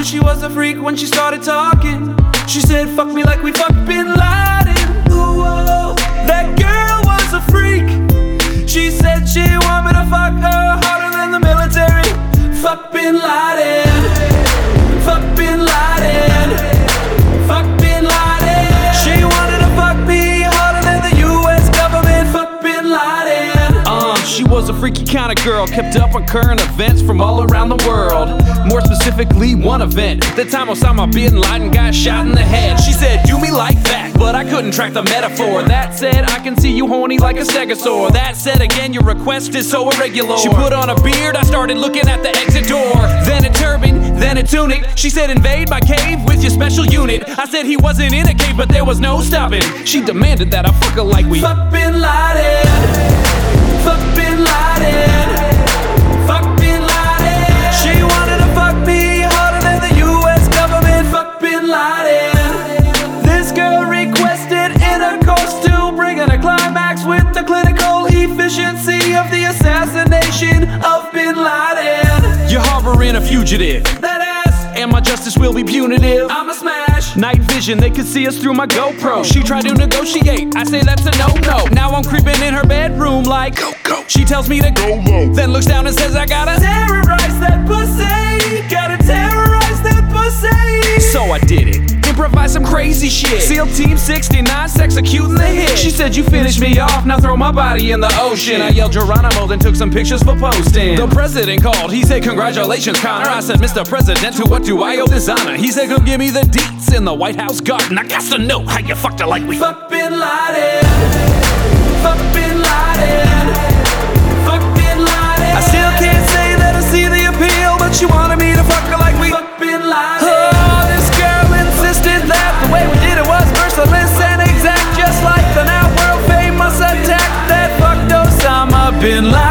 she was a freak when she started talking. She said, fuck me like we fucked Bin Laden. Ooh, oh, that girl was a freak. She said she wanted me to fuck her harder than the military. Fuck Bin Laden. Fuck Bin Laden. Fuck Bin Laden. She wanted to fuck me harder than the US government. Fuck Bin Laden. She was a freaky kind of girl, kept up on current events from all around the world. More specifically, one event, the time Osama Bin Laden got shot in the head. She said, do me like that, but I couldn't track the metaphor. That said, I can see you horny like a stegosaur. That said again, your request is so irregular. She put on a beard, I started looking at the exit door. Then a turban, then a tunic. She said, invade my cave with your special unit. I said he wasn't in a cave, but there was no stopping. She demanded that I fuck her like we fuck Bin Laden. Fuck Bin Laden. Fuck Bin Laden. She wanted to fuck me harder than the US government. Fuck Bin Laden. This girl requested intercourse to bring in a climax with the clinical efficiency of the assassination of Bin Laden. You're harboring a fugitive. That ass. And my justice will be punitive. I'm a smash. Night vision, they could see us through my GoPro. She tried to negotiate, I say that's a no-no. Now I'm creeping in her bedroom like go. She tells me to go low, then looks down and says I gotta terrorize that pussy. Gotta terrorize that pussy. So I did it, improvise some crazy shit. SEAL Team 69, executing the hit. She said you finished me off, now throw my body in the ocean. I yelled Geronimo, then took some pictures for posting. The president called, he said congratulations Connor. I said Mr. President, to what do I owe this honor? He said come give me the deets in the White House garden. I got to know how you fucked her like we fuck Bin Laden. Fuck Bin Laden. Fuck Bin Laden. I still can't say that I see the appeal, but she wanted me to fuck her like we fuck Bin Laden. Oh, this girl insisted that the way we did it was merciless and exact, just like the now world famous attack that fucked Osama Bin Laden.